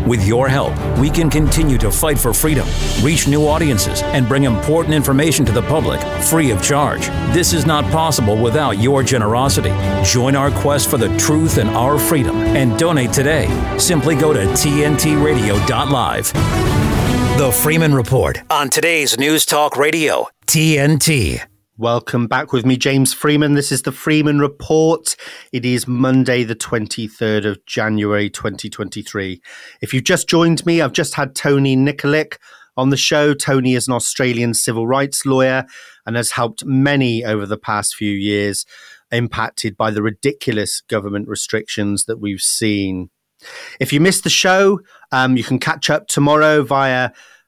With your help, we can continue to fight for freedom, reach new audiences, and bring important information to the public free of charge. This is not possible without your generosity. Join our quest for the truth and our freedom and donate today. Simply go to tntradio.live. The Freeman Report on today's News Talk Radio, TNT. Welcome back with me, James Freeman. This is the Freeman Report. It is Monday, the 23rd of January, 2023. If you've just joined me, I've just had Tony Nikolic on the show. Tony is an Australian civil rights lawyer and has helped many over the past few years impacted by the ridiculous government restrictions that we've seen. If you missed the show, you can catch up tomorrow via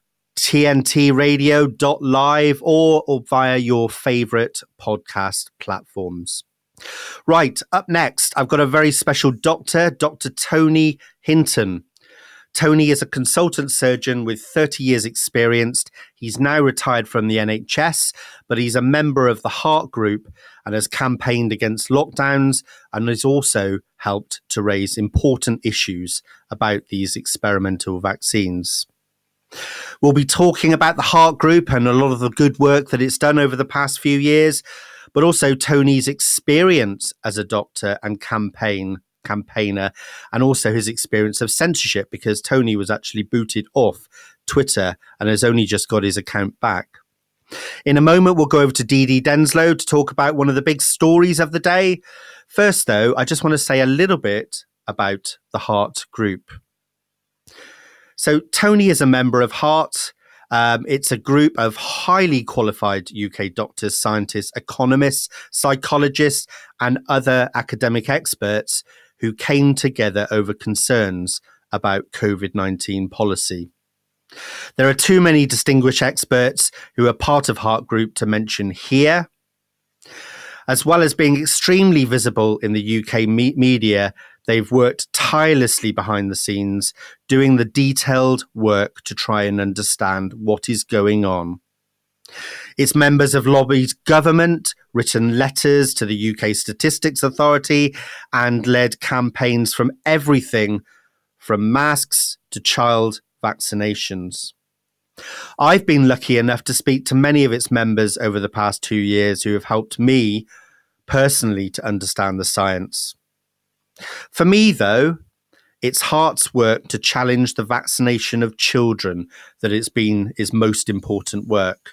tntradio.live or via your favorite podcast platforms. Right, up next, I've got a very special doctor, Dr. Tony Hinton. Tony is a consultant surgeon with 30 years experience. He's now retired from the NHS, but he's a member of the Heart Group and has campaigned against lockdowns and has also helped to raise important issues about these experimental vaccines. We'll be talking about the Heart Group and a lot of the good work that it's done over the past few years, but also Tony's experience as a doctor and campaigner, and also his experience of censorship, because Tony was actually booted off Twitter and has only just got his account back. In a moment, we'll go over to Dee Denslow to talk about one of the big stories of the day. First, though, I just want to say a little bit about the Heart Group. So Tony is a member of Heart. It's a group of highly qualified UK doctors, scientists, economists, psychologists, and other academic experts who came together over concerns about COVID-19 policy. There are too many distinguished experts who are part of Heart Group to mention here. As well as being extremely visible in the UK media, they've worked tirelessly behind the scenes, doing the detailed work to try and understand what is going on. Its members have lobbied government, written letters to the UK Statistics Authority, and led campaigns from everything from masks to child vaccinations. I've been lucky enough to speak to many of its members over the past 2 years who have helped me personally to understand the science. For me, though, it's Heart's work to challenge the vaccination of children that is most important work.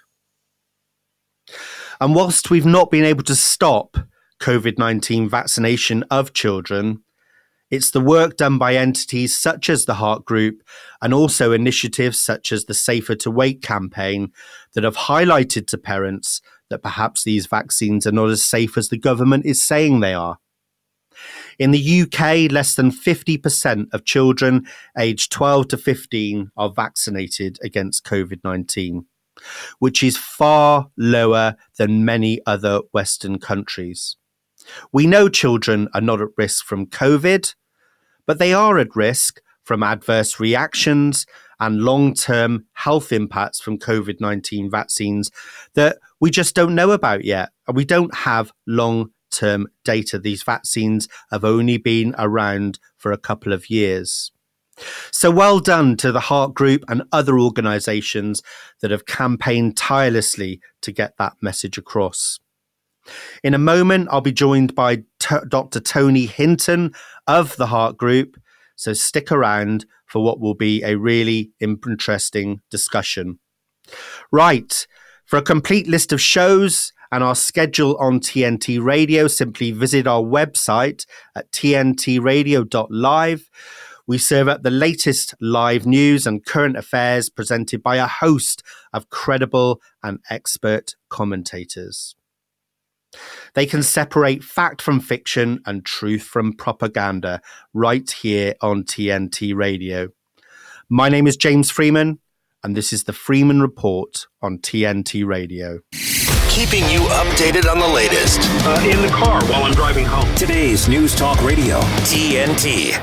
And whilst we've not been able to stop COVID-19 vaccination of children, it's the work done by entities such as the Heart Group and also initiatives such as the Safer to Wait campaign that have highlighted to parents that perhaps these vaccines are not as safe as the government is saying they are. In the UK, less than 50% of children aged 12 to 15 are vaccinated against COVID-19, which is far lower than many other Western countries. We know children are not at risk from COVID, but they are at risk from adverse reactions and long-term health impacts from COVID-19 vaccines that we just don't know about yet. And we don't have long-term data. These vaccines have only been around for a couple of years. So well done to the Heart Group and other organisations that have campaigned tirelessly to get that message across. In a moment, I'll be joined by Dr. Tony Hinton of the Heart Group, so stick around for what will be a really interesting discussion. Right, for a complete list of shows and our schedule on TNT Radio, simply visit our website at tntradio.live. We serve up the latest live news and current affairs presented by a host of credible and expert commentators. They can separate fact from fiction and truth from propaganda right here on TNT Radio. My name is James Freeman, and this is the Freeman Report on TNT Radio. Keeping you updated on the latest. In the car while I'm driving home. Today's News Talk Radio, TNT.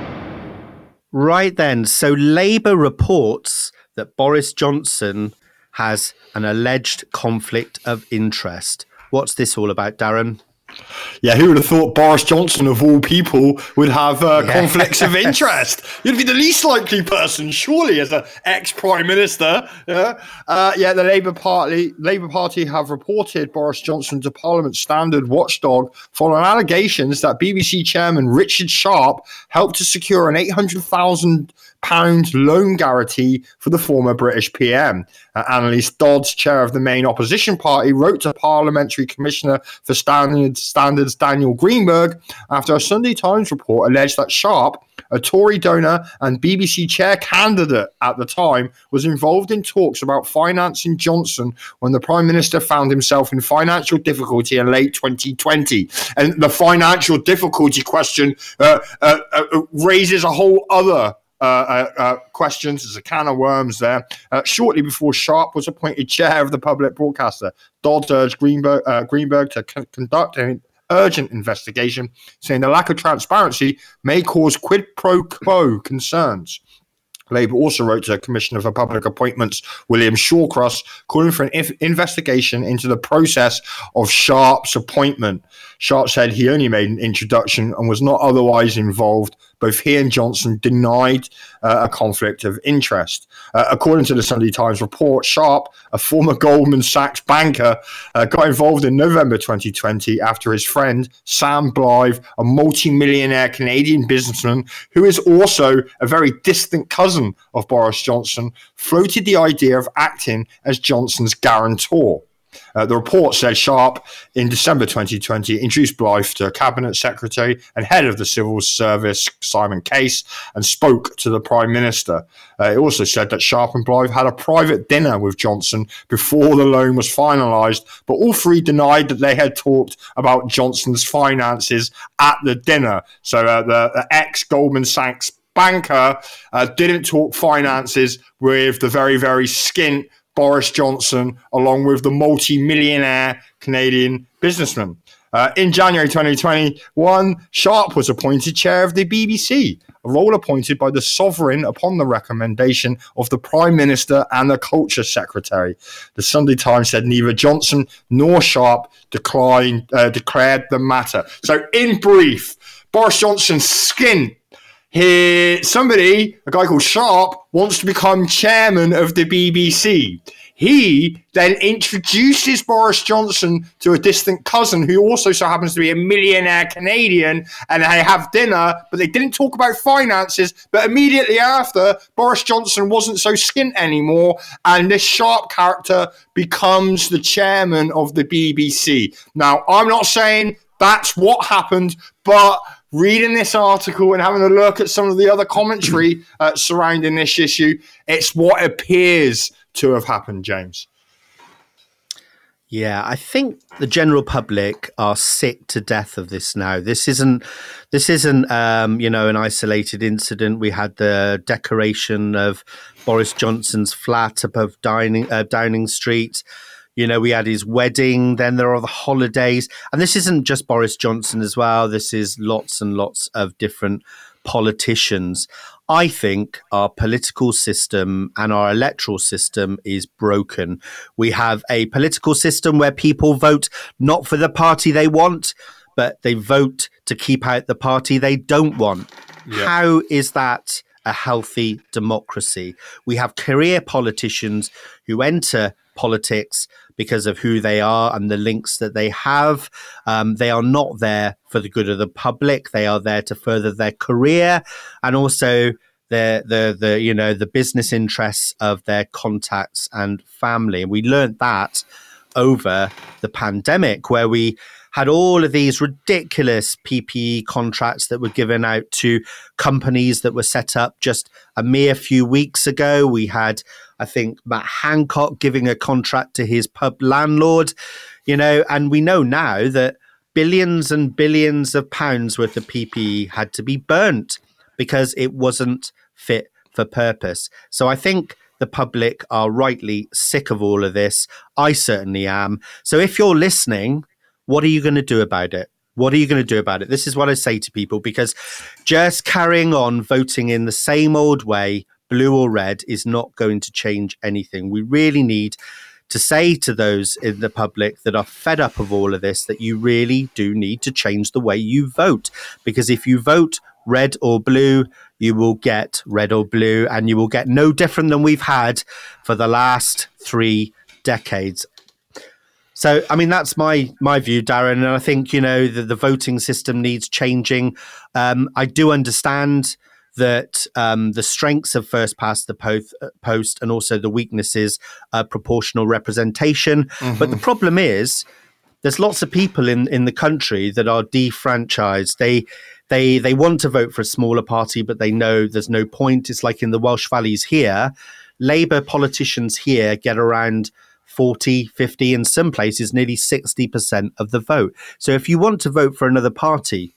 Right then, so Labour reports that Boris Johnson has an alleged conflict of interest. What's this all about, Darren? Yeah, who would have thought Boris Johnson, of all people, would have conflicts of interest? You'd be the least likely person, surely, as an ex-prime minister. The Labour Party have reported Boris Johnson to Parliament Standard Watchdog following allegations that BBC chairman Richard Sharp helped to secure an £800,000 loan guarantee for the former British PM. Annalise Dodds, chair of the main opposition party, wrote to Parliamentary Commissioner for Standards Daniel Greenberg after a Sunday Times report alleged that Sharp, a Tory donor and BBC chair candidate at the time, was involved in talks about financing Johnson when the Prime Minister found himself in financial difficulty in late 2020. And the financial difficulty question raises a whole other questions. There's a can of worms there. Shortly before Sharp was appointed chair of the public broadcaster, Dodds urged Greenberg to conduct an urgent investigation, saying the lack of transparency may cause quid pro quo concerns. Labour also wrote to Commissioner for Public Appointments William Shawcross, calling for an investigation into the process of Sharp's appointment. Sharp said he only made an introduction and was not otherwise involved. Both he and Johnson denied a conflict of interest. According to the Sunday Times report, Sharp, a former Goldman Sachs banker, got involved in November 2020 after his friend Sam Blythe, a multi-millionaire Canadian businessman who is also a very distant cousin of Boris Johnson, floated the idea of acting as Johnson's guarantor. The report said Sharp, in December 2020, introduced Blythe to Cabinet Secretary and Head of the Civil Service, Simon Case, and spoke to the Prime Minister. It also said that Sharp and Blythe had a private dinner with Johnson before the loan was finalised, but all three denied that they had talked about Johnson's finances at the dinner. So the ex-Goldman Sachs banker didn't talk finances with the very, very skint Boris Johnson, along with the multi-millionaire Canadian businessman. In January 2021, Sharp was appointed chair of the BBC, a role appointed by the Sovereign upon the recommendation of the Prime Minister and the Culture Secretary. The Sunday Times said neither Johnson nor Sharp declared the matter. So, in brief, Boris Johnson's skint. A guy called Sharp, wants to become chairman of the BBC. He then introduces Boris Johnson to a distant cousin who also so happens to be a millionaire Canadian, and they have dinner, but they didn't talk about finances. But immediately after, Boris Johnson wasn't so skint anymore, and this Sharp character becomes the chairman of the BBC. Now, I'm not saying that's what happened, but reading this article and having a look at some of the other commentary surrounding this issue, it's what appears to have happened, James. Yeah, I think the general public are sick to death of this now. This isn't an isolated incident. We had the decoration of Boris Johnson's flat above Downing Street. You know, we had his wedding, then there are the holidays. And this isn't just Boris Johnson as well. This is lots and lots of different politicians. I think our political system and our electoral system is broken. We have a political system where people vote not for the party they want, but they vote to keep out the party they don't want. Yeah. How is that a healthy democracy? We have career politicians who enter politics because of who they are and the links that they have. They are not there for the good of the public. They are there to further their career and also the business interests of their contacts and family. And we learned that over the pandemic, where we had all of these ridiculous PPE contracts that were given out to companies that were set up just a mere few weeks ago. We had, I think, Matt Hancock giving a contract to his pub landlord, and we know now that billions and billions of pounds worth of PPE had to be burnt because it wasn't fit for purpose. So I think the public are rightly sick of all of this. I certainly am. So if you're listening, what are you going to do about it? What are you going to do about it? This is what I say to people, because just carrying on voting in the same old way, blue or red, is not going to change anything. We really need to say to those in the public that are fed up of all of this that you really do need to change the way you vote. Because if you vote red or blue, you will get red or blue, and you will get no different than we've had for the last 3 decades. So, I mean, that's my view, Darren. And I think, the voting system needs changing. I do understand that the strengths of first past the post and also the weaknesses of proportional representation. Mm-hmm. But the problem is there's lots of people in the country that are defranchised. They want to vote for a smaller party, but they know there's no point. It's like in the Welsh Valleys here. Labour politicians here get around 40, 50, in some places, nearly 60% of the vote. So if you want to vote for another party,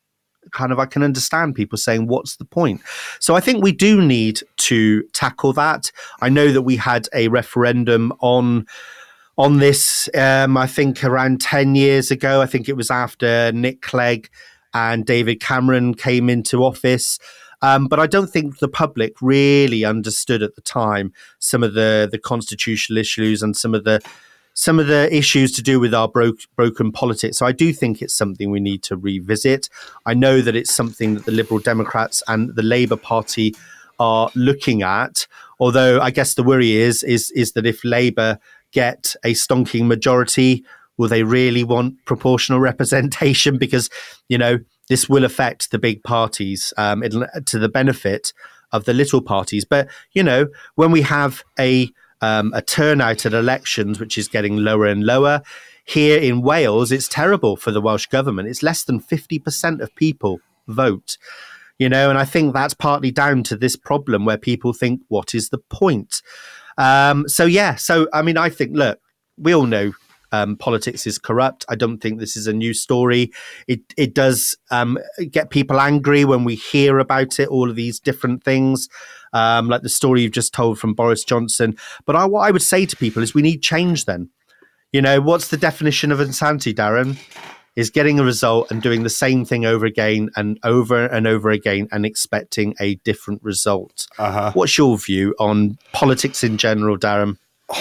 I can understand people saying, what's the point? So I think we do need to tackle that. I know that we had a referendum on this, I think around 10 years ago. I think it was after Nick Clegg and David Cameron came into office. But I don't think the public really understood at the time some of the constitutional issues and some of the issues to do with our broken politics. So I do think it's something we need to revisit. I know that it's something that the Liberal Democrats and the Labour Party are looking at. Although I guess the worry is that if Labour get a stonking majority, will they really want proportional representation? Because, this will affect the big parties to the benefit of the little parties. But, when we have a turnout at elections, which is getting lower and lower, here in Wales, it's terrible for the Welsh government. It's less than 50% of people vote, and I think that's partly down to this problem where people think, what is the point? So, I mean, I think, look, we all know politics is corrupt. I don't think this is a new story. It does get people angry when we hear about it, all of these different things, like the story you've just told from Boris Johnson. But what I would say to people is we need change then. What's the definition of insanity, Darren? Is getting a result and doing the same thing over again and over again and expecting a different result. Uh-huh. What's your view on politics in general, Darren?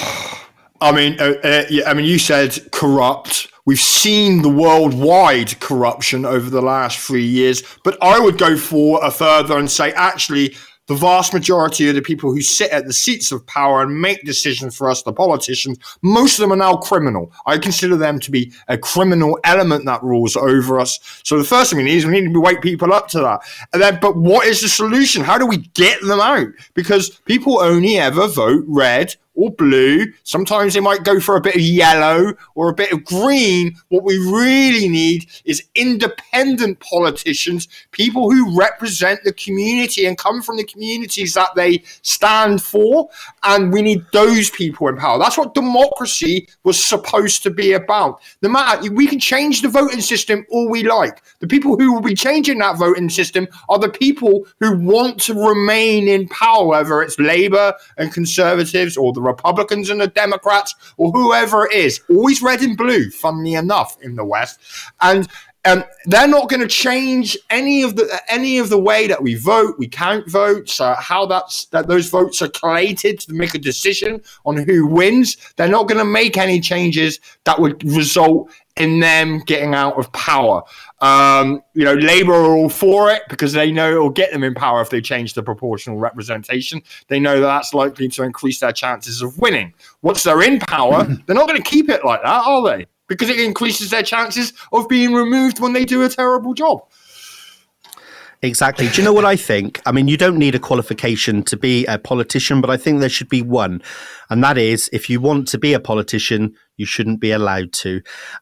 I mean, you said corrupt. We've seen the worldwide corruption over the last 3 years, but I would go further and say, actually, the vast majority of the people who sit at the seats of power and make decisions for us, the politicians, most of them are now criminal. I consider them to be a criminal element that rules over us. So the first thing we need to wake people up to that. But what is the solution? How do we get them out? Because people only ever vote red or blue. Sometimes they might go for a bit of yellow or a bit of green. What we really need is independent politicians, people who represent the community and come from the communities that they stand for. And we need those people in power. That's what democracy was supposed to be about. No matter, we can change the voting system all we like. The people who will be changing that voting system are the people who want to remain in power, whether it's Labour and Conservatives or the Republicans and the Democrats or whoever it is, always red and blue, funnily enough, in the West. And they're not going to change any of the way that we vote, we count votes, how those votes are collated to make a decision on who wins. They're not going to make any changes that would result in them getting out of power. Labour are all for it because they know it will get them in power if they change the proportional representation. They know that's likely to increase their chances of winning. Once they're in power, they're not going to keep it like that, are they? Because it increases their chances of being removed when they do a terrible job. Exactly. Do you know what I think? I mean, you don't need a qualification to be a politician, but I think there should be one. And that is, if you want to be a politician, you shouldn't be allowed to.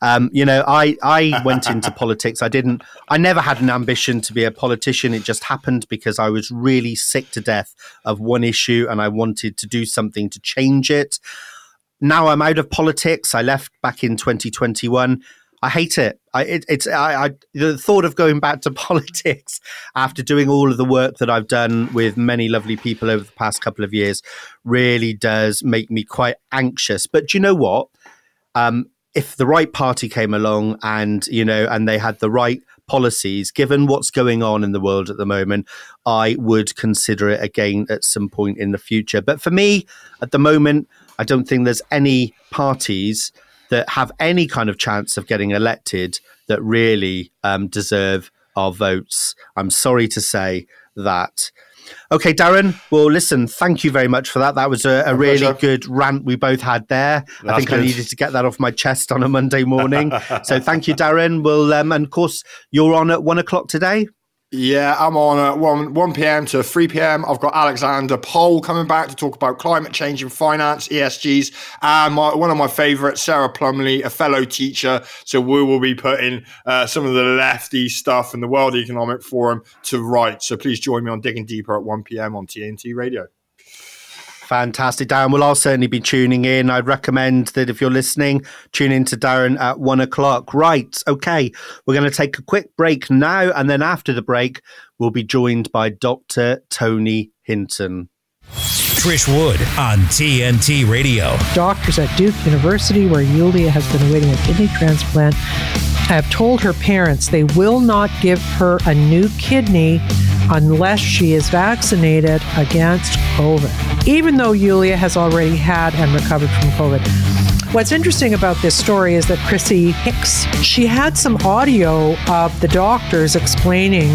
I went into politics. I never had an ambition to be a politician. It just happened because I was really sick to death of one issue and I wanted to do something to change it. Now I'm out of politics. I left back in 2021. I hate it. The thought of going back to politics after doing all of the work that I've done with many lovely people over the past couple of years really does make me quite anxious. But do you know what? If the right party came along and they had the right policies, given what's going on in the world at the moment, I would consider it again at some point in the future. But for me, at the moment, I don't think there's any parties that have any kind of chance of getting elected that really deserve our votes. I'm sorry to say that. Okay, Darren, well, listen, thank you very much for that. That was a really good rant we both had there. I think I needed to get that off my chest on a Monday morning. So thank you, Darren. We'll, and of course, you're on at 1 o'clock today. Yeah, I'm on at 1 p.m. to 3 p.m. I've got Alexander Pohl coming back to talk about climate change and finance, ESGs, and one of my favourites, Sarah Plumley, a fellow teacher. So we will be putting some of the lefty stuff in the World Economic Forum to right. So please join me on Digging Deeper at 1 p.m. on TNT Radio. Fantastic, Darren. Well, I'll certainly be tuning in. I'd recommend that if you're listening, tune in to Darren at 1 o'clock. Right. Okay. We're going to take a quick break now. And then after the break, we'll be joined by Dr. Tony Hinton. Trish Wood on TNT Radio. Doctors at Duke University, where Yulia has been awaiting a kidney transplant, have told her parents they will not give her a new kidney unless she is vaccinated against COVID, even though Yulia has already had and recovered from COVID. What's interesting about this story is that Chrissy Hicks, she had some audio of the doctors explaining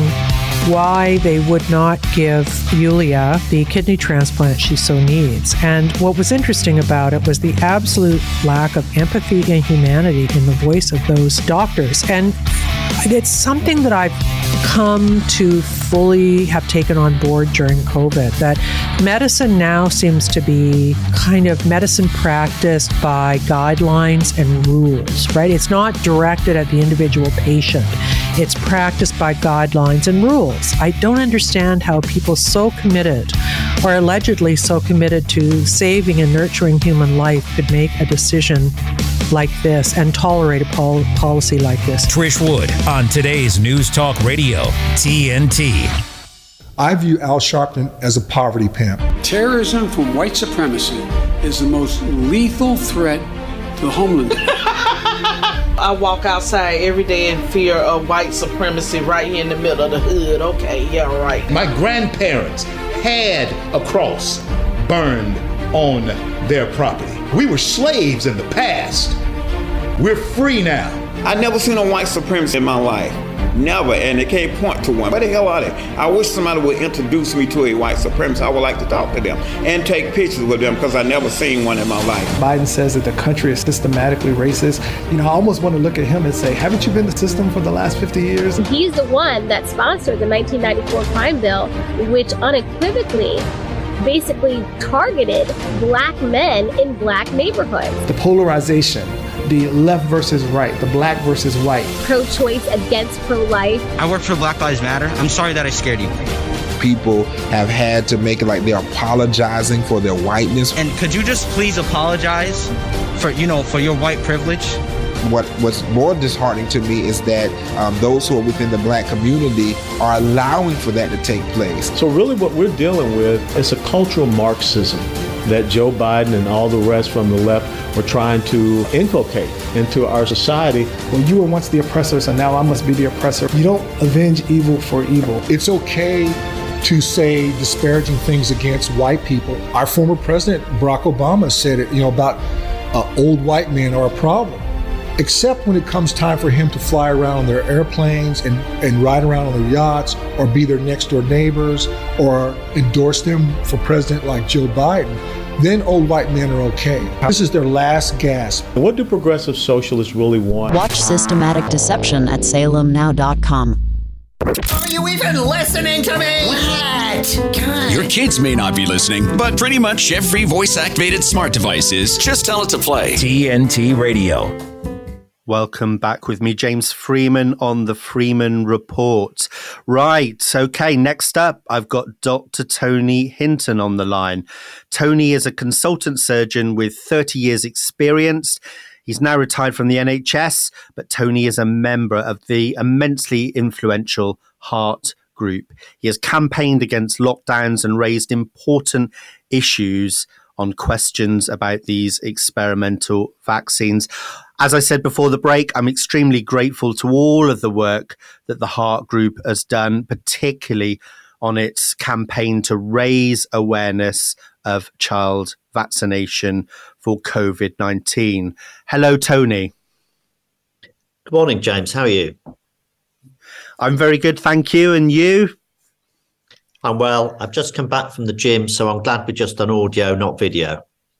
why they would not give Yulia the kidney transplant she so needs. And what was interesting about it was the absolute lack of empathy and humanity in the voice of those doctors. And it's something that I've come to fully have taken on board during COVID, that medicine now seems to be kind of medicine practiced by guidelines and rules, right? It's not directed at the individual patient. It's practiced by guidelines and rules. I don't understand how people so committed, or allegedly so committed to saving and nurturing human life, could make a decision like this and tolerate a policy like this. Trish Wood on today's News Talk Radio, TNT. I view Al Sharpton as a poverty pimp. Terrorism from white supremacy is the most lethal threat to homeland. I walk outside every day in fear of white supremacy right here in the middle of the hood. Okay, yeah, right. My grandparents had a cross burned on their property. We were slaves in the past. We're free now. I never seen a white supremacist in my life. Never, and they can't point to one. Where the hell are they? I wish somebody would introduce me to a white supremacist. I would like to talk to them and take pictures with them because I never seen one in my life. Biden says that the country is systematically racist. You know, I almost want to look at him and say, haven't you been the system for the last 50 years? He's the one that sponsored the 1994 crime bill, which unequivocally basically targeted black men in black neighborhoods. The polarization, the left versus right, the black versus white. Pro-choice against pro-life. I work for Black Lives Matter. I'm sorry that I scared you. People have had to make it like they're apologizing for their whiteness. And could you just please apologize for your white privilege? What's more disheartening to me is that those who are within the black community are allowing for that to take place. So really what we're dealing with is a cultural Marxism that Joe Biden and all the rest from the left were trying to inculcate into our society. Well, you were once the oppressors and now I must be the oppressor. You don't avenge evil for evil. It's okay to say disparaging things against white people. Our former president, Barack Obama, said it, about old white men are a problem. Except when it comes time for him to fly around on their airplanes and ride around on their yachts or be their next door neighbors or endorse them for president like Joe Biden, then old white men are okay. This is their last gasp. What do progressive socialists really want? Watch Systematic Deception at salemnow.com. Are you even listening to me? What? God. Your kids may not be listening, but pretty much every voice-activated smart device is. Just tell it to play. TNT Radio. Welcome back with me, James Freeman, on the Freeman Report. Right. Okay. Next up, I've got Dr. Tony Hinton on the line. Tony is a consultant surgeon with 30 years experience. He's now retired from the NHS, but Tony is a member of the immensely influential Heart Group. He has campaigned against lockdowns and raised important issues on questions about these experimental vaccines. As I said before the break, I'm extremely grateful to all of the work that the Heart Group has done, particularly on its campaign to raise awareness of child vaccination for COVID-19. Hello, Tony. Good morning, James. How are you? I'm very good, thank you. And you? I'm well. I've just come back from the gym, so I'm glad we're just on audio, not video.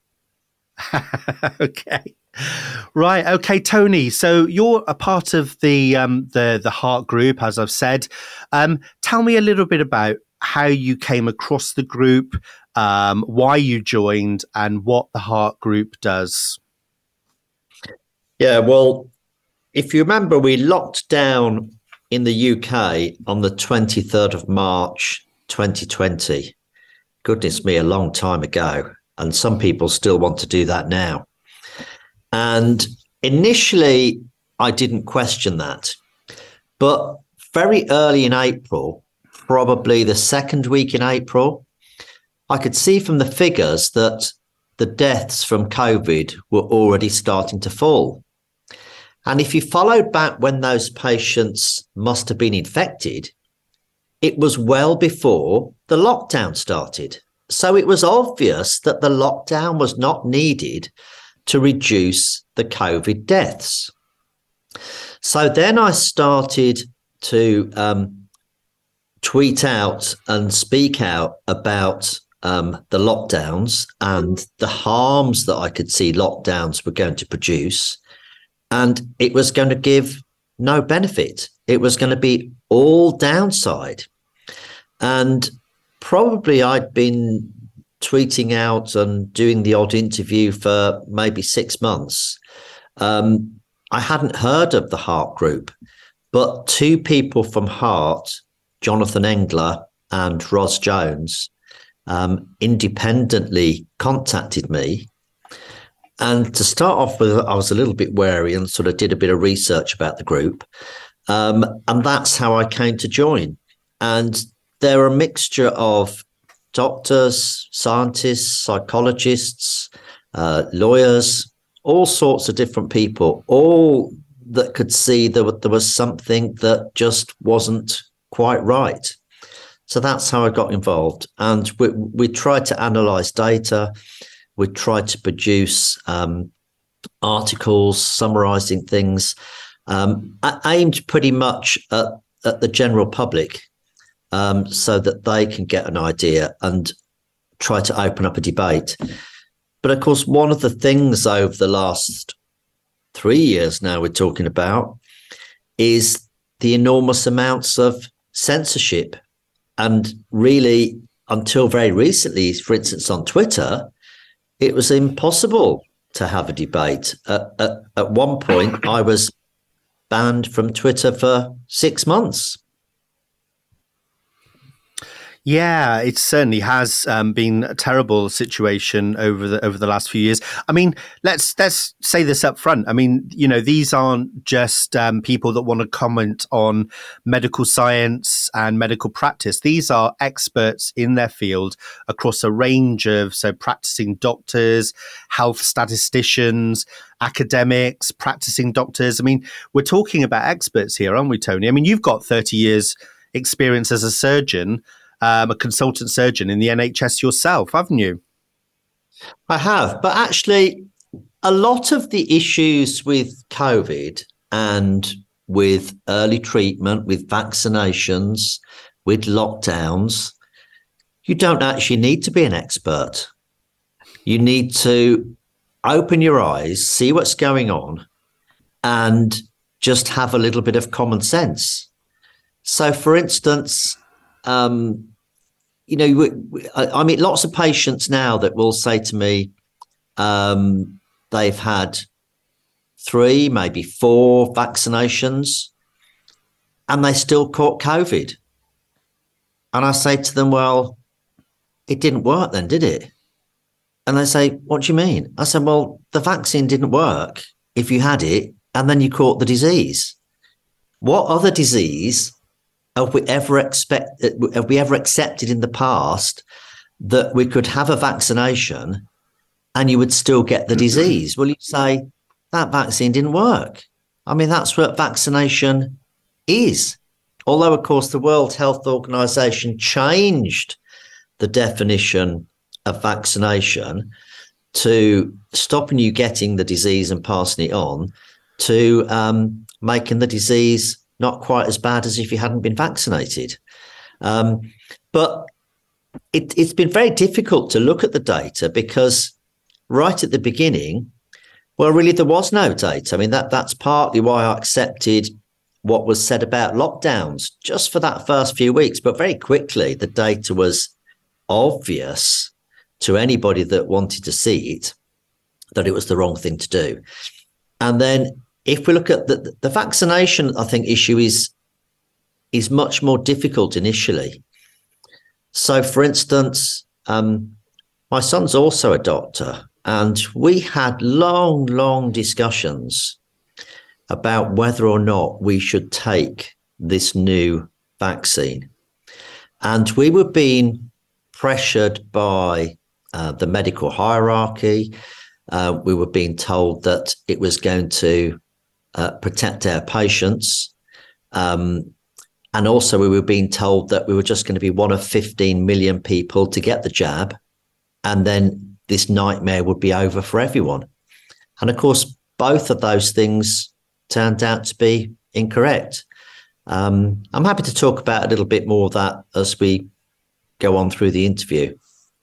Okay. Right. Okay, Tony. So you're a part of the Heart Group, as I've said. Tell me a little bit about how you came across the group, why you joined, and what the Heart Group does. Yeah, well, if you remember, we locked down in the UK on the 23rd of March, 2020. Goodness me, a long time ago. And some people still want to do that now. And initially, I didn't question that. But very early in April, probably the second week in April, I could see from the figures that the deaths from COVID were already starting to fall. And if you followed back when those patients must have been infected, it was well before the lockdown started. So it was obvious that the lockdown was not needed to reduce the COVID deaths. So then I started to tweet out and speak out about the lockdowns and the harms that I could see lockdowns were going to produce. And it was going to give no benefit. It was going to be all downside. And probably I'd been tweeting out and doing the odd interview for maybe 6 months. I hadn't heard of the Heart Group, but two people from Heart, Jonathan Engler and Ros Jones, independently contacted me. And to start off with, I was a little bit wary and sort of did a bit of research about the group. And that's how I came to join. And they're a mixture of doctors, scientists, psychologists, lawyers, all sorts of different people, all that could see there was something that just wasn't quite right. So that's how I got involved. And we tried to analyse data. We tried to produce articles summarising things aimed pretty much at the general public, so that they can get an idea and try to open up a debate. But of course, one of the things over the last 3 years now we're talking about is the enormous amounts of censorship. And really, until very recently, for instance, on Twitter, it was impossible to have a debate. At one point, I was banned from Twitter for 6 months. Yeah, it certainly has been a terrible situation over the last few years. I mean, let's say this up front. I mean, you know, these aren't just people that want to comment on medical science and medical practice. These are experts in their field across a range of practicing doctors, health statisticians, academics, practicing doctors. I mean, we're talking about experts here, aren't we, Tony? I mean, you've got 30 years experience as a surgeon. A consultant surgeon in the NHS yourself, haven't you? I have, but actually a lot of the issues with COVID and with early treatment, with vaccinations, with lockdowns, you don't actually need to be an expert. You need to open your eyes, see what's going on, and just have a little bit of common sense. So, for instance, you know, I meet lots of patients now that will say to me, they've had 3, maybe 4 vaccinations, and they still caught COVID. And I say to them, well, it didn't work then, did it? And they say, what do you mean? I said, well, the vaccine didn't work if you had it and then you caught the disease. What other disease have we ever accepted in the past that we could have a vaccination and you would still get the disease? Well, you say that vaccine didn't work. I mean, that's what vaccination is. Although, of course, the World Health Organization changed the definition of vaccination to stopping you getting the disease and passing it on, to making the disease not quite as bad as if you hadn't been vaccinated. But it's been very difficult to look at the data because right at the beginning, well, really, there was no data. I mean, that's partly why I accepted what was said about lockdowns just for that first few weeks. But very quickly, the data was obvious to anybody that wanted to see it that it was the wrong thing to do. And then if we look at the vaccination, I think, issue is much more difficult initially. So, for instance, my son's also a doctor, and we had long discussions about whether or not we should take this new vaccine. And we were being pressured by the medical hierarchy. We were being told that it was going to protect our patients. And also we were being told that we were just going to be one of 15 million people to get the jab. And then this nightmare would be over for everyone. And of course, both of those things turned out to be incorrect. I'm happy to talk about a little bit more of that as we go on through the interview.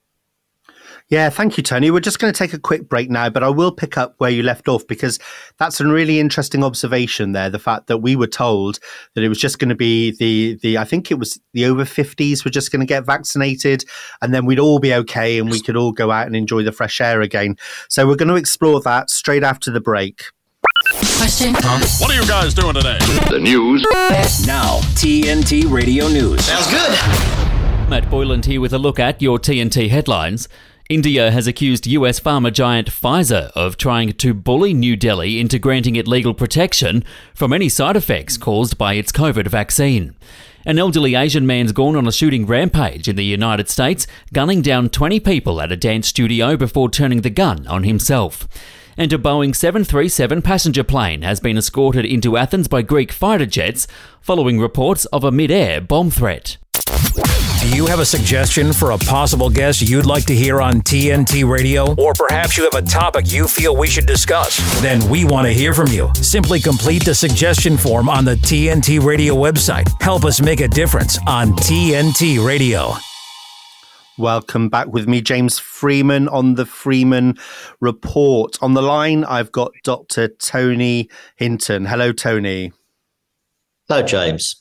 Yeah, thank you, Tony. We're just going to take a quick break now, but I will pick up where you left off because that's a really interesting observation there. The fact that we were told that it was just going to be the I think it was the over 50s were just going to get vaccinated and then we'd all be okay and we could all go out and enjoy the fresh air again. So we're going to explore that straight after the break. Question. What are you guys doing today? The news. Now, TNT Radio News. Sounds good. Matt Boyland here with a look at your TNT headlines. India has accused US pharma giant Pfizer of trying to bully New Delhi into granting it legal protection from any side effects caused by its COVID vaccine. An elderly Asian man's gone on a shooting rampage in the United States, gunning down 20 people at a dance studio before turning the gun on himself. And a Boeing 737 passenger plane has been escorted into Athens by Greek fighter jets following reports of a mid-air bomb threat. Do you have a suggestion for a possible guest you'd like to hear on TNT Radio? Or perhaps you have a topic you feel we should discuss? Then we want to hear from you. Simply complete the suggestion form on the TNT Radio website. Help us make a difference on TNT Radio. Welcome back with me, James Freeman, on the Freeman Report. On the line, I've got Dr. Tony Hinton. Hello, Tony. Hello, James.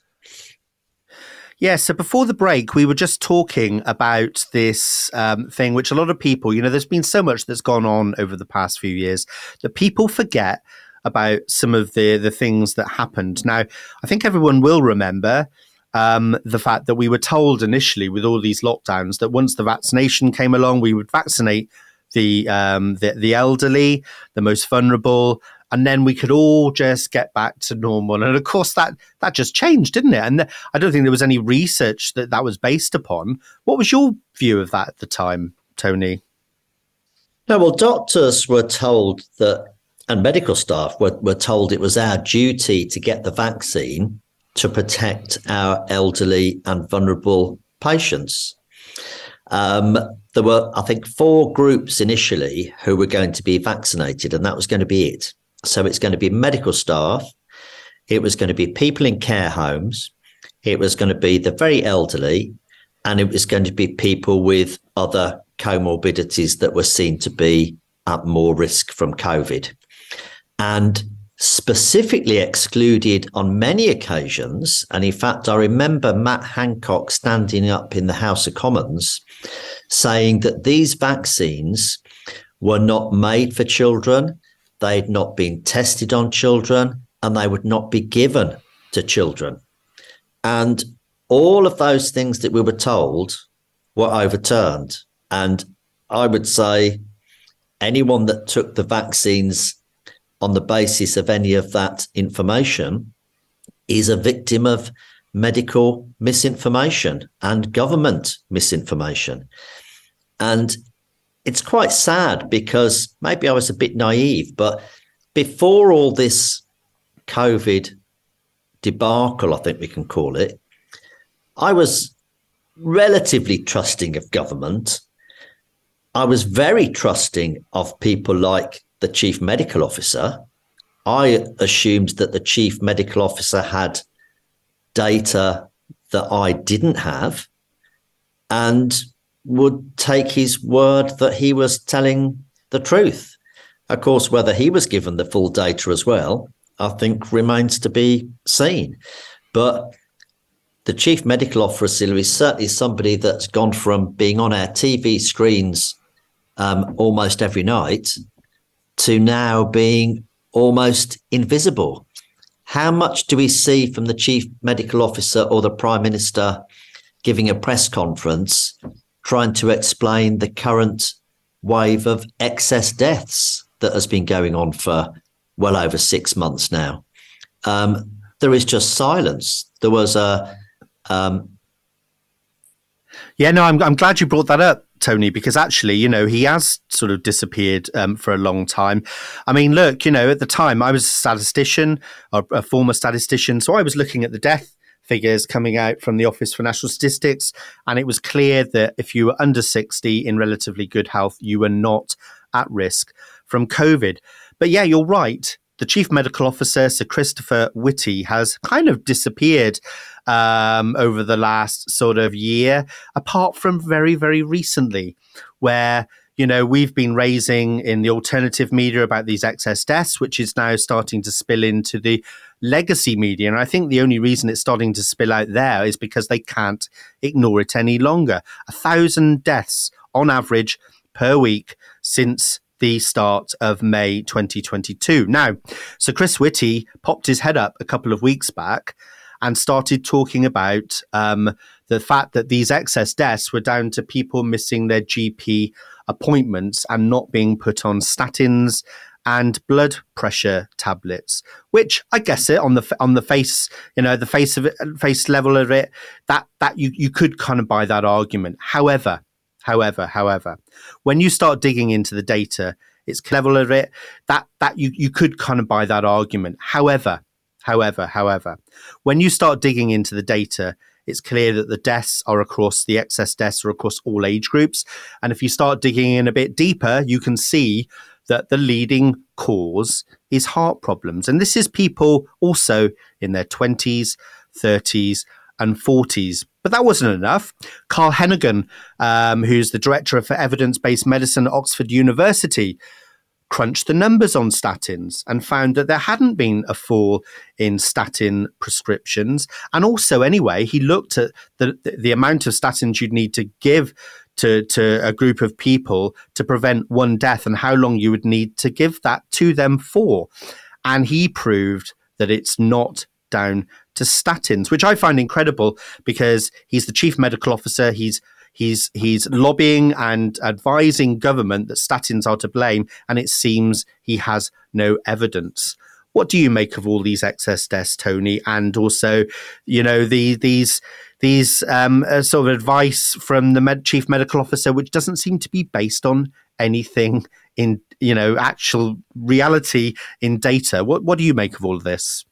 Yeah, so before the break, we were just talking about this thing, which a lot of people, there's been so much that's gone on over the past few years that people forget about some of the things that happened. Now, I think everyone will remember the fact that we were told initially with all these lockdowns that once the vaccination came along, we would vaccinate the elderly, the most vulnerable, and then we could all just get back to normal. And of course, that just changed, didn't it? And I don't think there was any research that was based upon. What was your view of that at the time, Tony? No, well, doctors were told that, and medical staff were told it was our duty to get the vaccine to protect our elderly and vulnerable patients. There were, I think, 4 groups initially who were going to be vaccinated, and that was going to be it. So it's going to be medical staff, it was going to be people in care homes, it was going to be the very elderly, and it was going to be people with other comorbidities that were seen to be at more risk from COVID. And specifically excluded on many occasions, and in fact, I remember Matt Hancock standing up in the House of Commons saying that these vaccines were not made for children, they'd not been tested on children, and they would not be given to children. And all of those things that we were told were overturned. And I would say anyone that took the vaccines on the basis of any of that information is a victim of medical misinformation and government misinformation. And it's quite sad because maybe I was a bit naive, but before all this COVID debacle, I think we can call it, I was relatively trusting of government. I was very trusting of people like the chief medical officer. I assumed that the chief medical officer had data that I didn't have and would take his word that he was telling the truth. Of course, whether he was given the full data as well, I think remains to be seen. But the chief medical officer is certainly somebody that's gone from being on our TV screens almost every night to now being almost invisible. How much do we see from the chief medical officer or the prime minister giving a press conference trying to explain the current wave of excess deaths that has been going on for well over 6 months now? There is just silence. There was I'm glad you brought that up, Tony, because actually, he has sort of disappeared for a long time. I mean, look, at the time I was a statistician, or a former statistician, so I was looking at the death figures coming out from the Office for National Statistics, and it was clear that if you were under 60 in relatively good health, you were not at risk from COVID. But yeah, you're right. The Chief Medical Officer, Sir Christopher Whitty, has kind of disappeared over the last sort of year, apart from very, very recently, where, we've been raising in the alternative media about these excess deaths, which is now starting to spill into the legacy media. And I think the only reason it's starting to spill out there is because they can't ignore it any longer. 1,000 deaths on average per week since the start of May 2022. Now, so Chris Whitty popped his head up a couple of weeks back and started talking about the fact that these excess deaths were down to people missing their GP appointments and not being put on statins and blood pressure tablets, which I guess it on the face, the face level of it, that you could kind of buy that argument. However, when you start digging into the data, it's level of it that you could kind of buy that argument. However, when you start digging into the data, it's clear that the excess deaths are across all age groups. And if you start digging in a bit deeper, you can see that the leading cause is heart problems. And this is people also in their 20s, 30s, and 40s. But that wasn't enough. Carl Hennigan, who's the director for evidence-based medicine at Oxford University, crunched the numbers on statins and found that there hadn't been a fall in statin prescriptions. And also, anyway, he looked at the amount of statins you'd need to give to a group of people to prevent one death and how long you would need to give that to them for. And he proved that it's not down to statins, which I find incredible because he's the chief medical officer. He's lobbying and advising government that statins are to blame, and it seems he has no evidence. What do you make of all these excess deaths, Tony? And also, these sort of advice from the chief medical officer, which doesn't seem to be based on anything in actual reality in data. What do you make of all of this?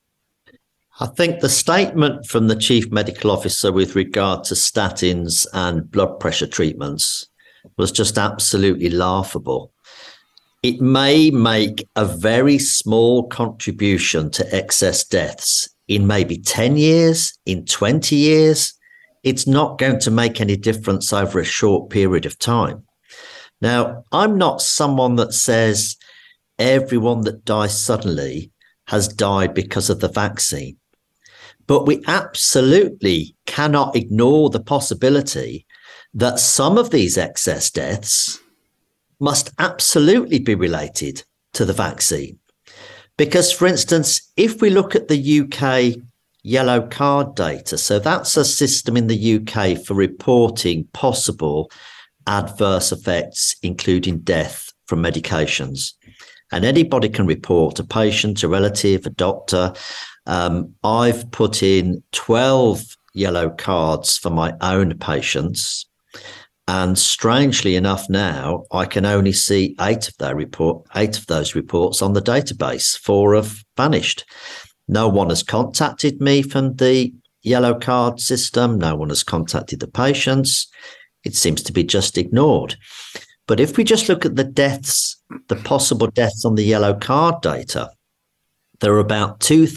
I think the statement from the chief medical officer with regard to statins and blood pressure treatments was just absolutely laughable. It may make a very small contribution to excess deaths in maybe 10 years, in 20 years. It's not going to make any difference over a short period of time. Now, I'm not someone that says everyone that dies suddenly has died because of the vaccine. But we absolutely cannot ignore the possibility that some of these excess deaths must absolutely be related to the vaccine. Because, for instance, if we look at the UK yellow card data, so that's a system in the UK for reporting possible adverse effects, including death from medications. And anybody can report, a patient, a relative, a doctor. I've put in 12 yellow cards for my own patients. And strangely enough now, I can only see 8 of those reports on the database. 4 have vanished. No one has contacted me from the yellow card system. No one has contacted the patients. It seems to be just ignored. But if we just look at the deaths, the possible deaths on the yellow card data, there are about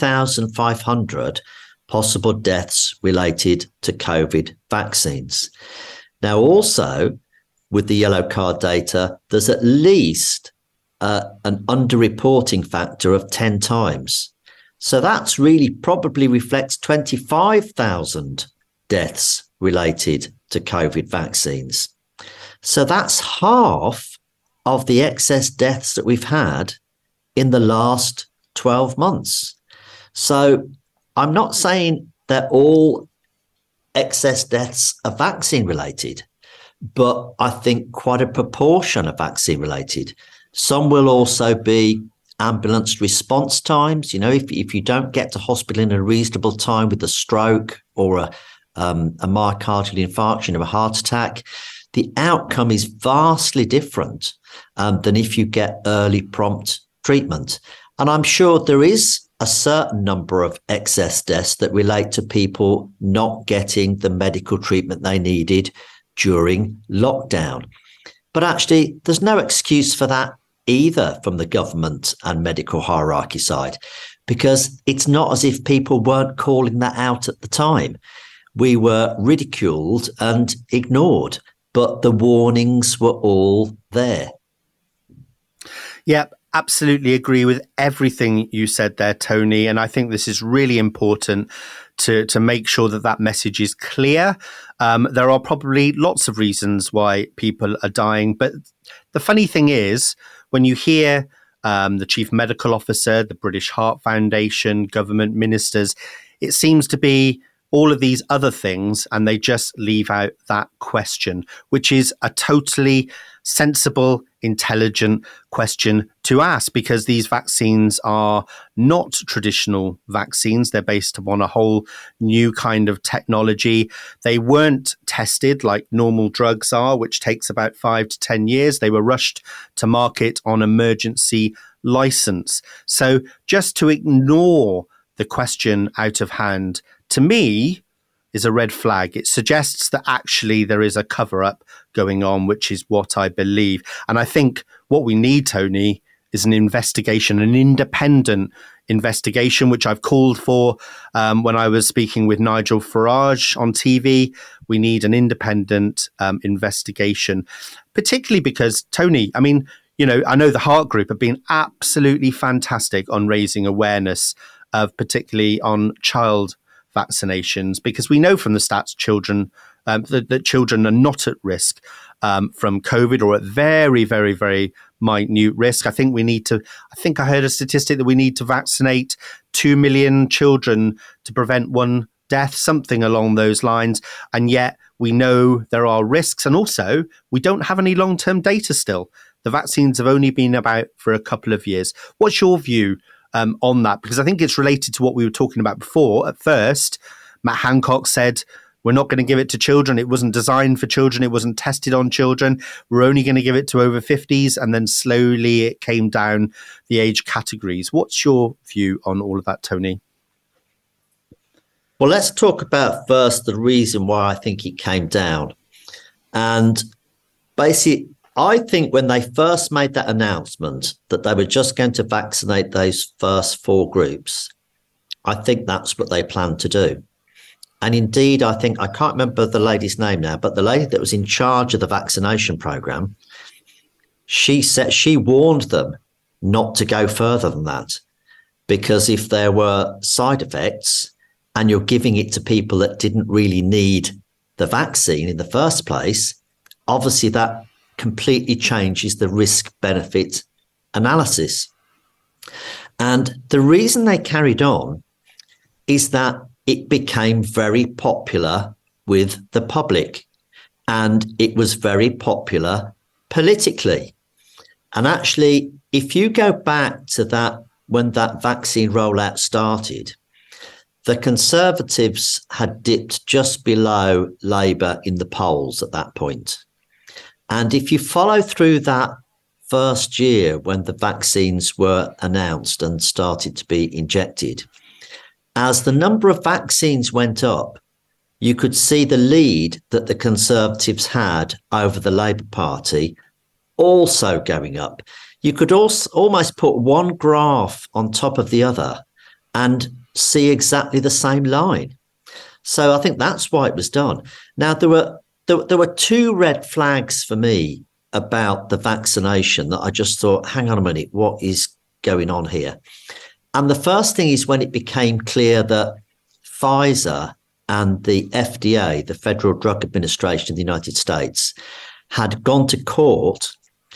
2,500 possible deaths related to COVID vaccines. Now, also with the yellow card data, there's at least an underreporting factor of 10 times. So that's really probably reflects 25,000 deaths related to COVID vaccines. So that's half of the excess deaths that we've had in the last 12 months. So I'm not saying that all excess deaths are vaccine related, but I think quite a proportion are vaccine related. Some will also be ambulance response times. You know, if you don't get to hospital in a reasonable time with a stroke or a myocardial infarction or a heart attack, the outcome is vastly different than if you get early prompt treatment. And I'm sure there is a certain number of excess deaths that relate to people not getting the medical treatment they needed during lockdown. But actually, there's no excuse for that either from the government and medical hierarchy side, because it's not as if people weren't calling that out at the time. We were ridiculed and ignored, but the warnings were all there. Yeah, absolutely agree with everything you said there, Tony. And I think this is really important to make sure that message is clear. There are probably lots of reasons why people are dying. But the funny thing is, when you hear the chief medical officer, the British Heart Foundation, government ministers, it seems to be all of these other things, and they just leave out that question, which is a totally sensible, intelligent question to ask, because these vaccines are not traditional vaccines. They're based upon a whole new kind of technology. They weren't tested like normal drugs are, which takes about 5 to 10 years. They were rushed to market on emergency license. So just to ignore the question out of hand, to me, is a red flag. It suggests that actually there is a cover-up going on, which is what I believe. And I think what we need, Tony, is an investigation, an independent investigation, which I've called for when I was speaking with Nigel Farage on TV. We need an independent investigation, particularly because, Tony, I mean, you know, I know the Heart Group have been absolutely fantastic on raising awareness of particularly on child vaccinations, because we know from the stats children that children are not at risk from COVID, or at very, very, very minute risk. I think I heard a statistic that we need to vaccinate 2 million children to prevent one death, something along those lines. And yet we know there are risks. And also we don't have any long-term data still. The vaccines have only been about for a couple of years. What's your view on that? Because I think it's related to what we were talking about before. At first, Matt Hancock said, we're not going to give it to children. It wasn't designed for children. It wasn't tested on children. We're only going to give it to over 50s. And then slowly it came down the age categories. What's your view on all of that, Tony? Well, let's talk about first the reason why I think it came down. And basically, I think when they first made that announcement that they were just going to vaccinate those first 4 groups, I think that's what they planned to do. And indeed, I think, I can't remember the lady's name now, but the lady that was in charge of the vaccination program, she warned them not to go further than that, because if there were side effects and you're giving it to people that didn't really need the vaccine in the first place, obviously that completely changes the risk-benefit analysis. And the reason they carried on is that it became very popular with the public, and it was very popular politically. And actually, if you go back to that, when that vaccine rollout started, the Conservatives had dipped just below Labour in the polls at that point. And if you follow through that first year when the vaccines were announced and started to be injected, as the number of vaccines went up, you could see the lead that the Conservatives had over the Labour Party also going up. You could also almost put one graph on top of the other and see exactly the same line. So I think that's why it was done. Now, there were two red flags for me about the vaccination that I just thought, hang on a minute, what is going on here? And the first thing is when it became clear that Pfizer and the FDA, the Federal Drug Administration of the United States, had gone to court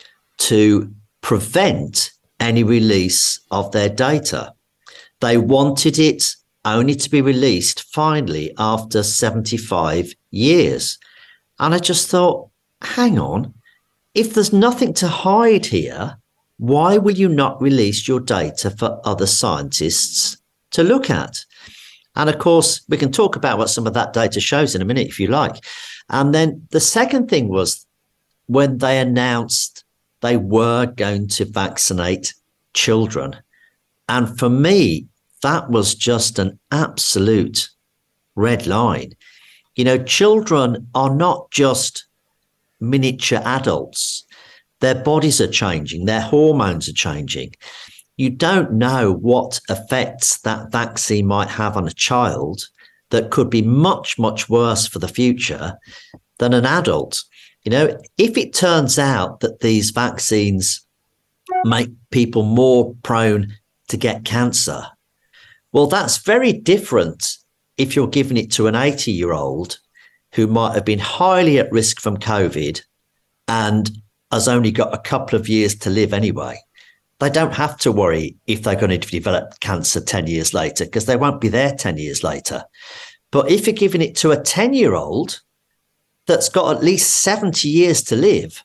to prevent any release of their data. They wanted it only to be released finally after 75 years. And I just thought, hang on, if there's nothing to hide here, why will you not release your data for other scientists to look at? And of course, we can talk about what some of that data shows in a minute, if you like. And then the second thing was when they announced they were going to vaccinate children. And for me, that was just an absolute red line. You know, children are not just miniature adults. Their bodies are changing. Their hormones are changing. You don't know what effects that vaccine might have on a child that could be much, much worse for the future than an adult. You know, if it turns out that these vaccines make people more prone to get cancer, well, that's very different if you're giving it to an 80-year-old who might have been highly at risk from COVID and has only got a couple of years to live anyway. They don't have to worry if they're going to develop cancer 10 years later because they won't be there 10 years later. But if you're giving it to a 10-year-old that's got at least 70 years to live,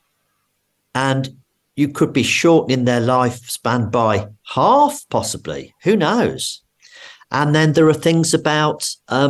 and you could be shortening their lifespan by half, possibly, who knows? And then there are things about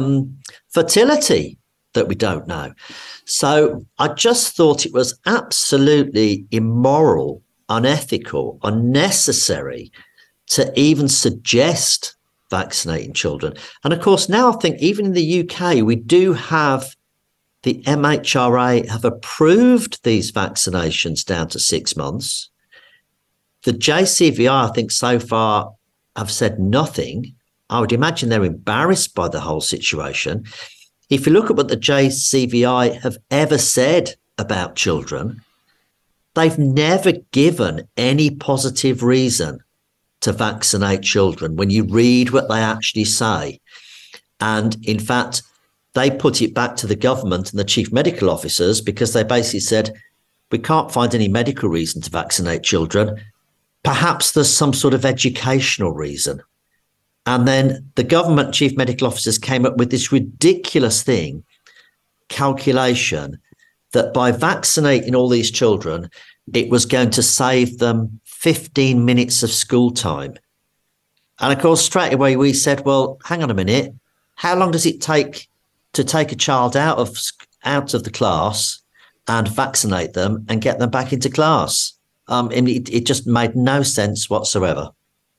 fertility that we don't know. So I just thought it was absolutely immoral, unethical, unnecessary to even suggest vaccinating children. And of course, now I think even in the UK, we do have the MHRA have approved these vaccinations down to 6 months. The JCVI, I think so far, have said nothing. I would imagine they're embarrassed by the whole situation. If you look at what the JCVI have ever said about children, they've never given any positive reason to vaccinate children when you read what they actually say. And in fact, they put it back to the government and the chief medical officers because they basically said, we can't find any medical reason to vaccinate children. Perhaps there's some sort of educational reason. And then the government chief medical officers came up with this ridiculous calculation, that by vaccinating all these children, it was going to save them 15 minutes of school time. And of course, straight away we said, well, hang on a minute. How long does it take to take a child out of the class and vaccinate them and get them back into class? And it just made no sense whatsoever.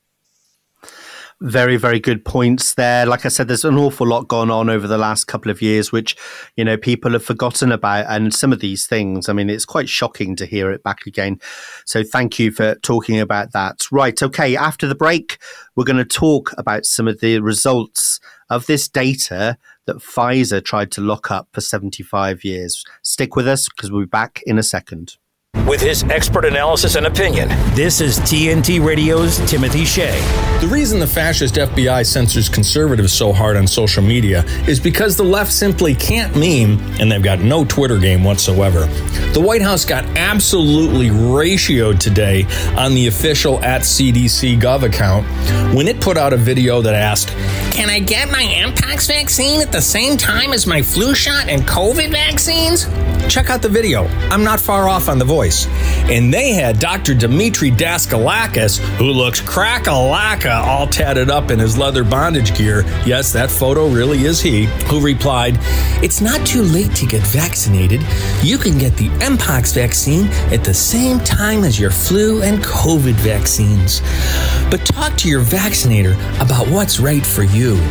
Very, very good points there. Like I said, there's an awful lot gone on over the last couple of years, which, you know, people have forgotten about. And some of these things, I mean, it's quite shocking to hear it back again. So thank you for talking about that. Right. Okay. After the break, we're going to talk about some of the results of this data that Pfizer tried to lock up for 75 years. Stick with us because we'll be back in a second. With his expert analysis and opinion, this is TNT Radio's Timothy Shea. The reason the fascist FBI censors conservatives so hard on social media is because the left simply can't meme, and they've got no Twitter game whatsoever. The White House got absolutely ratioed today on the official @CDC.gov account when it put out a video that asked, "Can I get my Mpox vaccine at the same time as my flu shot and COVID vaccines?" Check out the video. I'm not far off on the voice. And they had Dr. Dimitri Daskalakis, who looks crack-a-lacka all tatted up in his leather bondage gear. Yes, that photo really is he, who replied, "It's not too late to get vaccinated. You can get the Mpox vaccine at the same time as your flu and COVID vaccines. But talk to your vaccinator about what's right for you."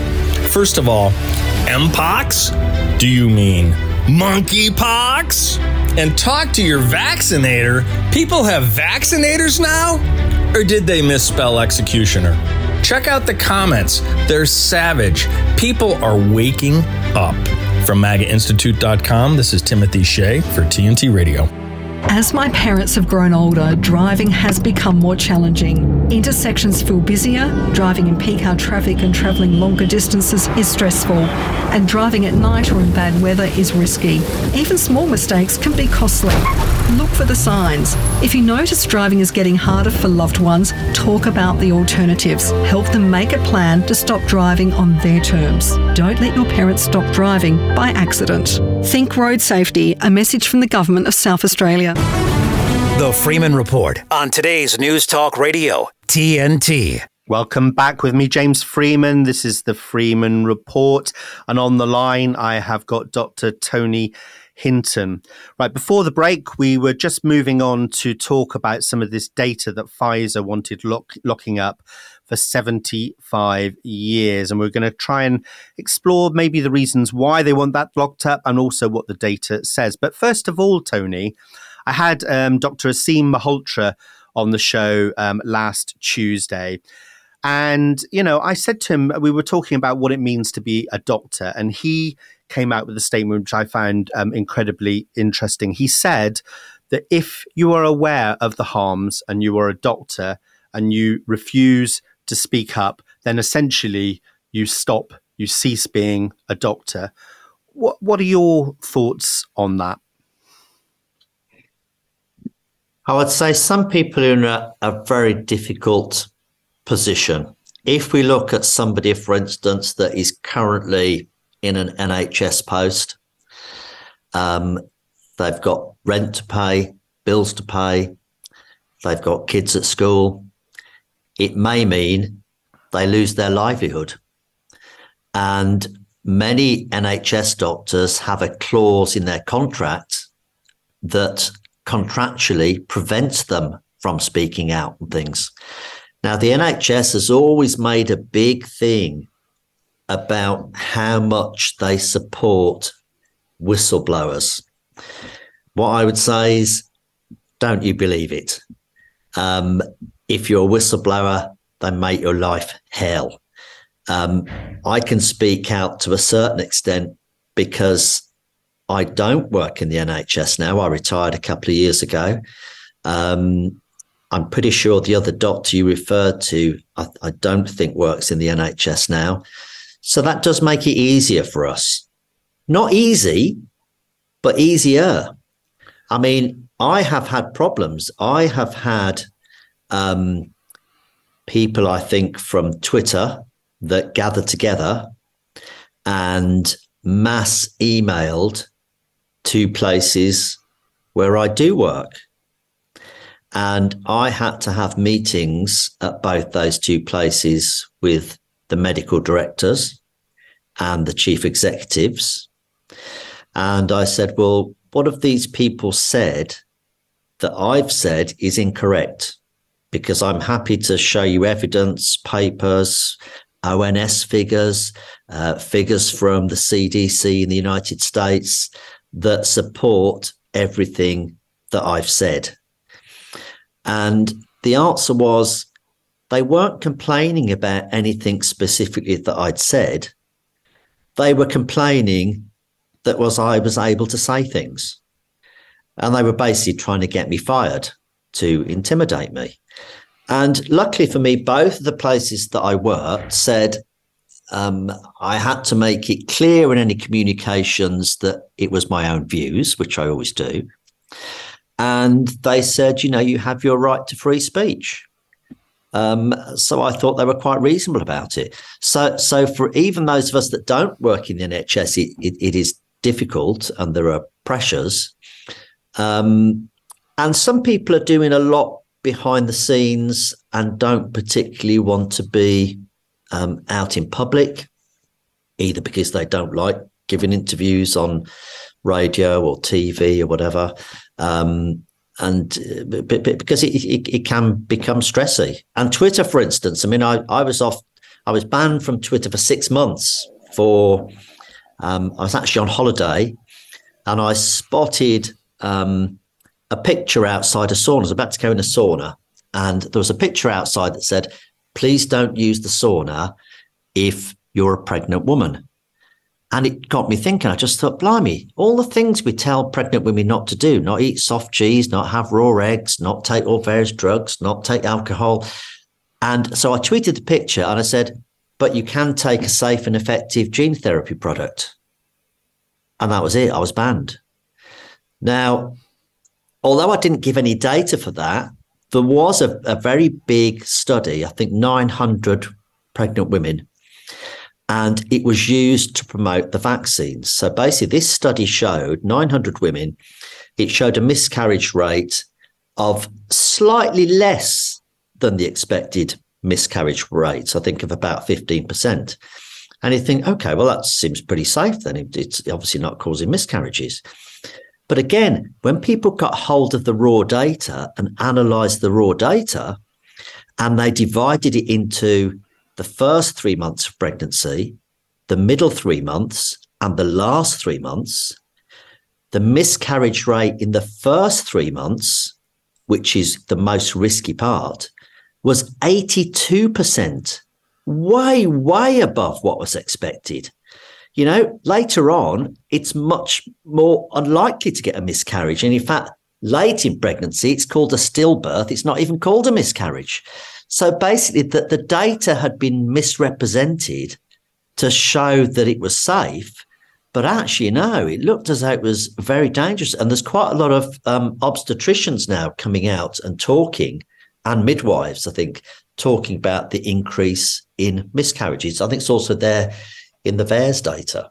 First of all, Mpox? Do you mean monkeypox? And talk to your vaccinator. People have vaccinators now? Or did they misspell executioner? Check out the comments. They're savage. People are waking up. From MAGAInstitute.com, this is Timothy Shea for TNT Radio. As my parents have grown older, driving has become more challenging. Intersections feel busier, driving in peak hour traffic and travelling longer distances is stressful, and driving at night or in bad weather is risky. Even small mistakes can be costly. Look for the signs. If you notice driving is getting harder for loved ones, talk about the alternatives. Help them make a plan to stop driving on their terms. Don't let your parents stop driving by accident. Think road safety, a message from the Government of South Australia. The Freeman Report on today's News Talk Radio, TNT. Welcome back with me, James Freeman. This is the Freeman Report. And on the line, I have got Dr. Tony Hinton. Right, before the break, we were just moving on to talk about some of this data that Pfizer wanted locking up for 75 years. And we're going to try and explore maybe the reasons why they want that locked up and also what the data says. But first of all, Tony, I had Dr. Aseem Malhotra on the show last Tuesday. And, you know, I said to him, we were talking about what it means to be a doctor. And he came out with a statement which I found incredibly interesting. He said that if you are aware of the harms and you are a doctor and you refuse to speak up, then essentially you cease being a doctor. What are your thoughts on that? I would say some people are in a very difficult position. If we look at somebody, for instance, that is currently in an NHS post, they've got rent to pay, bills to pay, they've got kids at school, it may mean they lose their livelihood. And many NHS doctors have a clause in their contract that contractually prevents them from speaking out and things. Now, the NHS has always made a big thing about how much they support whistleblowers. What I would say is, don't you believe it? If you're a whistleblower, they make your life hell. I can speak out to a certain extent because I don't work in the NHS now. I retired a couple of years ago. I'm pretty sure the other doctor you referred to, I don't think works in the NHS now. So that does make it easier for us. Not easy, but easier. I mean, I have had problems. I have had people, I think, from Twitter that gathered together and mass emailed to places where I do work. And I had to have meetings at both those two places with the medical directors and the chief executives. And I said, well, what have these people said that I've said is incorrect? Because I'm happy to show you evidence, papers, ONS figures, figures from the CDC in the United States that support everything that I've said. And the answer was they weren't complaining about anything specifically that I'd said. They were complaining that I was able to say things. And they were basically trying to get me fired to intimidate me. And luckily for me, both of the places that I worked said I had to make it clear in any communications that it was my own views, which I always do. And they said, you know, you have your right to free speech. So I thought they were quite reasonable about it. So for even those of us that don't work in the NHS, it is difficult and there are pressures. And some people are doing a lot behind the scenes and don't particularly want to be out in public, either because they don't like giving interviews on radio or TV or whatever, and because it can become stressy. And Twitter, for instance, I mean, I was banned from Twitter for 6 months I was actually on holiday, and I spotted a picture outside a sauna. I was about to go in a sauna, and there was a picture outside that said, "Please don't use the sauna if you're a pregnant woman." And it got me thinking. I just thought, blimey, all the things we tell pregnant women not to do, not eat soft cheese, not have raw eggs, not take all various drugs, not take alcohol. And so I tweeted the picture and I said, but you can take a safe and effective gene therapy product. And that was it. I was banned. Now, although I didn't give any data for that, there was a very big study, I think 900 pregnant women, and it was used to promote the vaccines. So basically, this study showed 900 women. It showed a miscarriage rate of slightly less than the expected miscarriage rates, I think of about 15%. And you think, okay, well, that seems pretty safe then. It's obviously not causing miscarriages. But again, when people got hold of the raw data and analysed the raw data, and they divided it into the first 3 months of pregnancy, the middle 3 months, and the last 3 months, the miscarriage rate in the first 3 months, which is the most risky part, was 82%, way above what was expected. You know, later on, it's much more unlikely to get a miscarriage. And in fact, late in pregnancy, it's called a stillbirth. It's not even called a miscarriage. So basically, the data had been misrepresented to show that it was safe. But actually, no, it looked as though it was very dangerous. And there's quite a lot of obstetricians now coming out and talking, and midwives, I think, talking about the increase in miscarriages. I think it's also there in the VAERS data.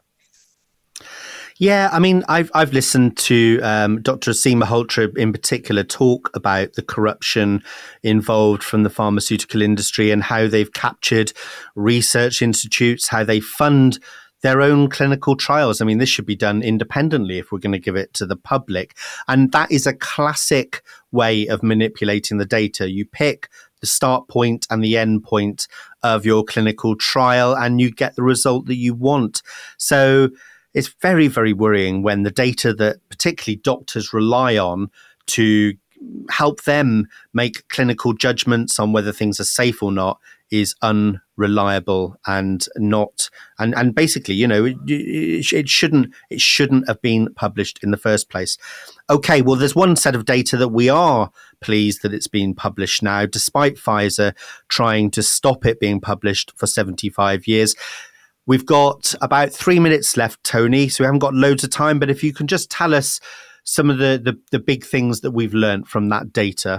Yeah, I mean, I've listened to Dr. Aseem Malhotra in particular talk about the corruption involved from the pharmaceutical industry and how they've captured research institutes, how they fund their own clinical trials. I mean, this should be done independently if we're going to give it to the public. And that is a classic way of manipulating the data. You pick the start point and the end point of your clinical trial and you get the result that you want. So it's very, very worrying when the data that particularly doctors rely on to help them make clinical judgments on whether things are safe or not is unreliable and not, and basically, you know, it shouldn't have been published in the first place. Okay, well, there's one set of data that we are pleased that it's being published now, despite Pfizer trying to stop it being published for 75 years. We've got about 3 minutes left, Tony, so we haven't got loads of time, but if you can just tell us some of the big things that we've learned from that data.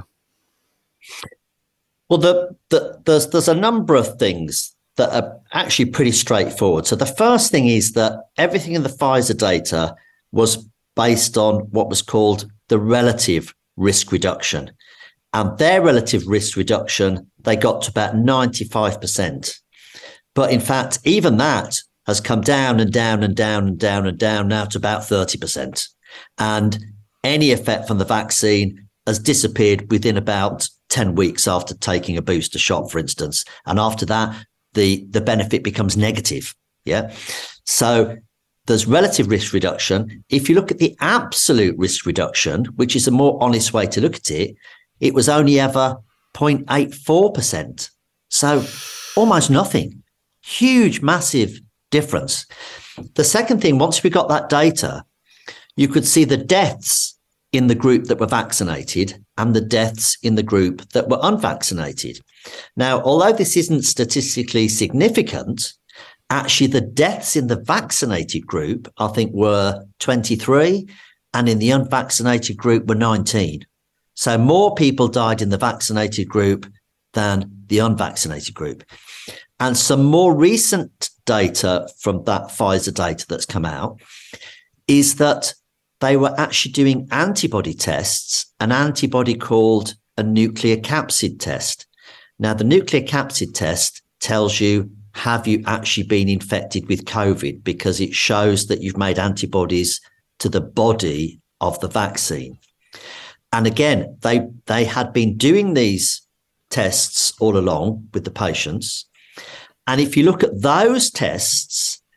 Well, there's a number of things that are actually pretty straightforward. So the first thing is that everything in the Pfizer data was based on what was called the relative risk reduction. And their relative risk reduction, they got to about 95%. But in fact, even that has come down and down and down and down and down now to about 30%. And any effect from the vaccine has disappeared within about 10 weeks after taking a booster shot, for instance. And after that, the benefit becomes negative. Yeah. So there's relative risk reduction. If you look at the absolute risk reduction, which is a more honest way to look at it, it was only ever 0.84%. So almost nothing. Huge, massive difference. The second thing, once we got that data, you could see the deaths in the group that were vaccinated and the deaths in the group that were unvaccinated. Now, although this isn't statistically significant, actually the deaths in the vaccinated group, I think, were 23, and in the unvaccinated group were 19. So more people died in the vaccinated group than the unvaccinated group. And some more recent data from that Pfizer data that's come out is that they were actually doing antibody tests, an antibody called a nuclear capsid test. Now, the nuclear capsid test tells you, have you actually been infected with COVID? Because it shows that you've made antibodies to the body of the vaccine. And again, they had been doing these tests all along with the patients. And if you look at those tests,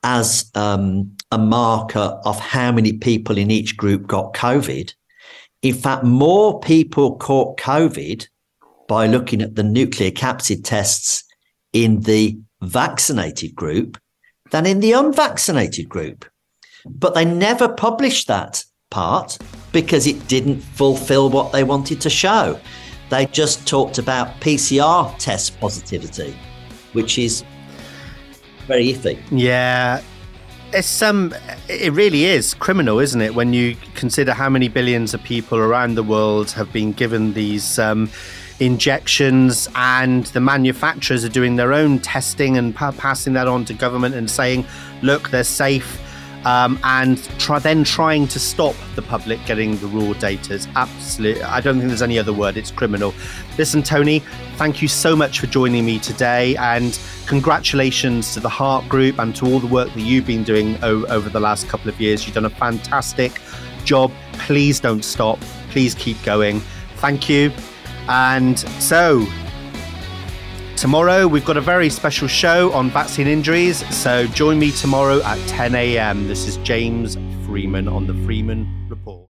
as a marker of how many people in each group got COVID. In fact, more people caught COVID by looking at the nuclear capsid tests in the vaccinated group than in the unvaccinated group. But they never published that part because it didn't fulfill what they wanted to show. They just talked about PCR test positivity, which is very iffy. Yeah. It's it really is criminal, isn't it, when you consider how many billions of people around the world have been given these injections, and the manufacturers are doing their own testing and passing that on to government and saying, look, they're safe, and trying to stop the public getting the raw data. It's absolutely, I don't think there's any other word, it's criminal. Listen, Tony, thank you so much for joining me today, and congratulations to the Heart Group and to all the work that you've been doing over the last couple of years. You've done a fantastic job. Please don't stop. Please keep going. Thank you. And so tomorrow we've got a very special show on vaccine injuries. So join me tomorrow at 10 a.m. This is James Freeman on the Freeman Report.